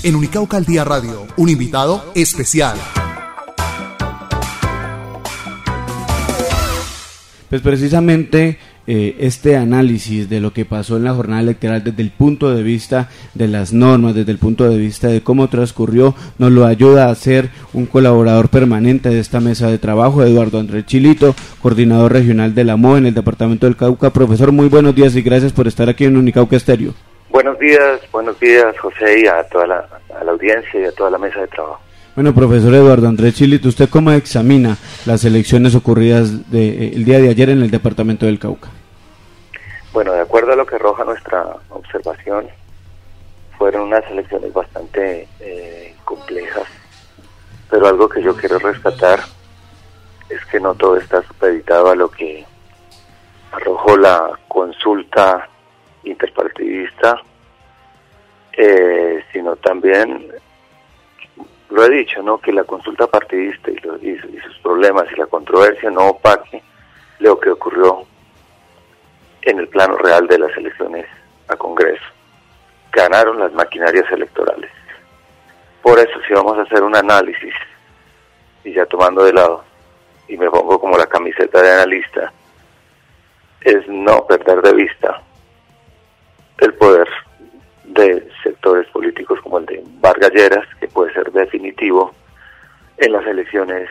en Unicauca al Día Radio, un invitado especial. Pues precisamente este análisis de lo que pasó en la jornada electoral desde el punto de vista de las normas, desde el punto de vista de cómo transcurrió, nos lo ayuda a ser un colaborador permanente de esta mesa de trabajo, Eduardo Andrés Chilito, coordinador regional de la MOE en el departamento del Cauca. Profesor, muy buenos días y gracias por estar aquí en Unicauca Estéreo. Buenos días José, y a toda la audiencia y a toda la mesa de trabajo. Bueno, profesor Eduardo Andrés Chilito, ¿usted cómo examina las elecciones ocurridas el día de ayer en el departamento del Cauca? Bueno, de acuerdo a lo que arroja nuestra observación, fueron unas elecciones bastante complejas, pero algo que yo quiero rescatar es que no todo está supeditado a lo que arrojó la consulta interpartidista, sino también, lo he dicho, ¿no?, que la consulta partidista y sus problemas y la controversia no opaque lo que ocurrió en el plano real de las elecciones a Congreso. Ganaron las maquinarias electorales. Por eso, si vamos a hacer un análisis, y ya tomando de lado, y me pongo como la camiseta de analista, es no perder de vista el poder de sectores políticos como el de Vargas Lleras, que puede ser definitivo en las elecciones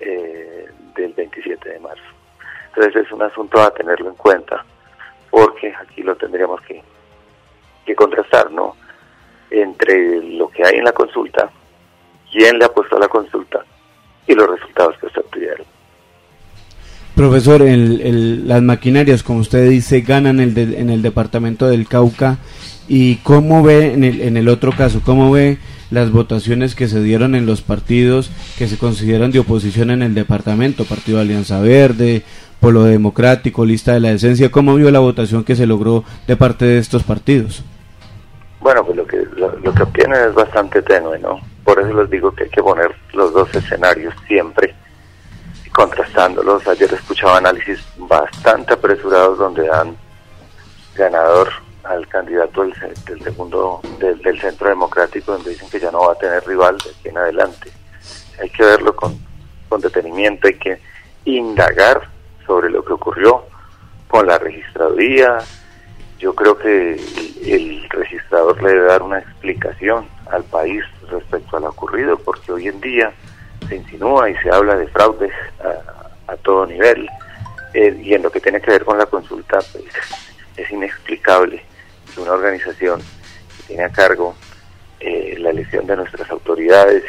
del 27 de marzo. Entonces es un asunto a tenerlo en cuenta, porque aquí lo tendríamos que contrastar, ¿no?, entre lo que hay en la consulta, quién le apostó a la consulta y los resultados que se obtuvieron. Profesor, las maquinarias, como usted dice, ganan en el departamento del Cauca. ¿Y cómo ve en el otro caso, cómo ve las votaciones que se dieron en los partidos que se consideran de oposición en el departamento? Partido de Alianza Verde, Polo Democrático, Lista de la Decencia. ¿Cómo vio la votación que se logró de parte de estos partidos? Bueno, pues lo que obtienen es bastante tenue, ¿no? Por eso les digo que hay que poner los dos escenarios siempre, contrastándolos. Ayer escuchaba análisis bastante apresurados donde dan ganador al candidato del Centro Democrático, donde dicen que ya no va a tener rival de aquí en adelante. Hay que verlo con detenimiento, hay que indagar sobre lo que ocurrió con la registraduría. Yo creo que el registrador le debe dar una explicación al país respecto a lo ocurrido, porque hoy en día se insinúa y se habla de fraudes a todo nivel, y en lo que tiene que ver con la consulta, pues es inexplicable que una organización que tiene a cargo la elección de nuestras autoridades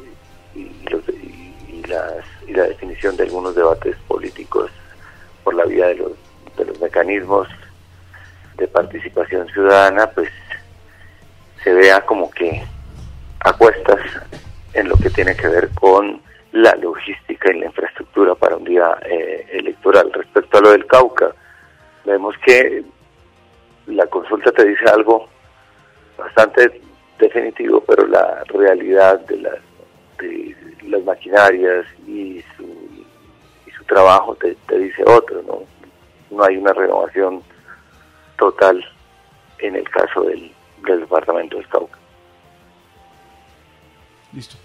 y la definición de algunos debates políticos por la vía de los mecanismos de participación ciudadana, pues se vea como que a cuestas en lo que tiene que ver con la logística y la infraestructura para un día electoral. Respecto a lo del Cauca, vemos que la consulta te dice algo bastante definitivo, pero la realidad de las maquinarias y su trabajo te dice otro, ¿no? No hay una renovación total en el caso del departamento del Cauca. Listo.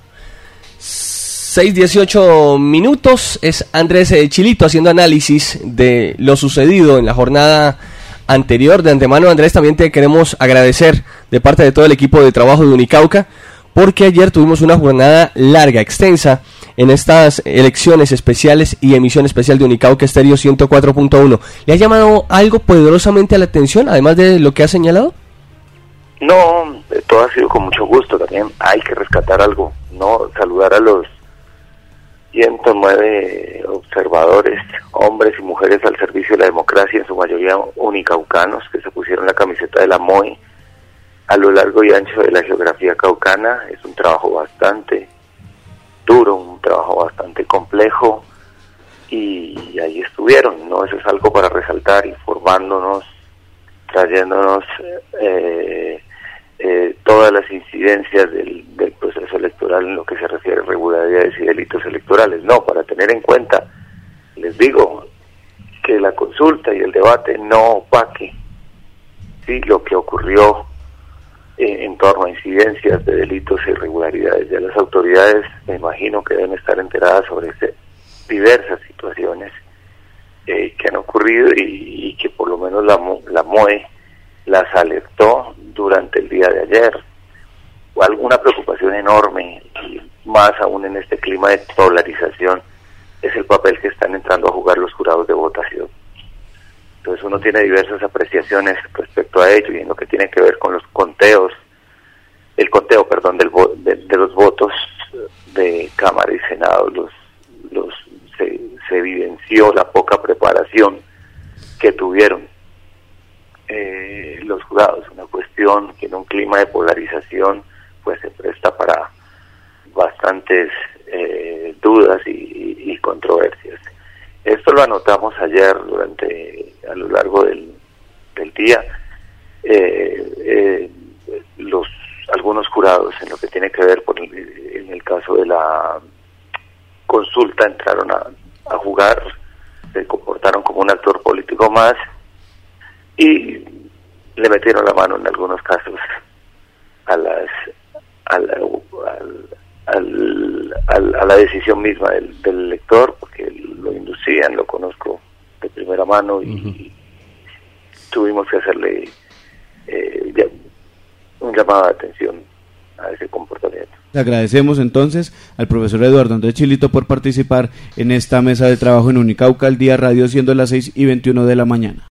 6:18 minutos, es Andrés Chilito haciendo análisis de lo sucedido en la jornada anterior. De antemano, Andrés, también te queremos agradecer de parte de todo el equipo de trabajo de Unicauca, porque ayer tuvimos una jornada larga, extensa, en estas elecciones especiales y emisión especial de Unicauca Estéreo 104.1. ¿Le ha llamado algo poderosamente a la atención, además de lo que ha señalado? No, todo ha sido con mucho gusto. También hay que rescatar algo, ¿no? Saludar a los 109 observadores, hombres y mujeres al servicio de la democracia, en su mayoría unicaucanos, que se pusieron la camiseta de la MOE a lo largo y ancho de la geografía caucana. Es un trabajo bastante duro, un trabajo bastante complejo, y ahí estuvieron, ¿no? Eso es algo para resaltar, informándonos, trayéndonos todas las incidencias del proceso electoral en lo que se refiere a irregularidades y delitos electorales. No, para tener en cuenta, les digo, que la consulta y el debate no opaque, ¿sí?, lo que ocurrió en torno a incidencias de delitos e irregularidades. Ya las autoridades, me imagino que deben estar enteradas sobre diversas situaciones que han ocurrido y que por lo menos la MOE las alertó durante el día de ayer. Alguna preocupación enorme, y más aún en este clima de polarización, es el papel que están entrando a jugar los jurados de votación. Entonces uno tiene diversas apreciaciones respecto a ello, y en lo que tiene que ver con los conteos, el conteo, perdón, de los votos de Cámara y Senado, se evidenció la poca preparación que tuvieron los jurados, una cuestión que en un clima de polarización pues se presta para bastantes dudas y controversias. Esto lo anotamos ayer a lo largo del día. Algunos jurados, en lo que tiene que ver en el caso de la consulta, entraron a jugar, se comportaron como un actor político más y le metieron la mano en algunos casos a la decisión misma del elector, porque lo inducían, lo conozco de primera mano, y tuvimos que hacerle un llamado de atención a ese comportamiento. Le agradecemos entonces al profesor Eduardo Andrés Chilito por participar en esta mesa de trabajo en Unicauca al Día Radio, siendo las 6:21 de la mañana.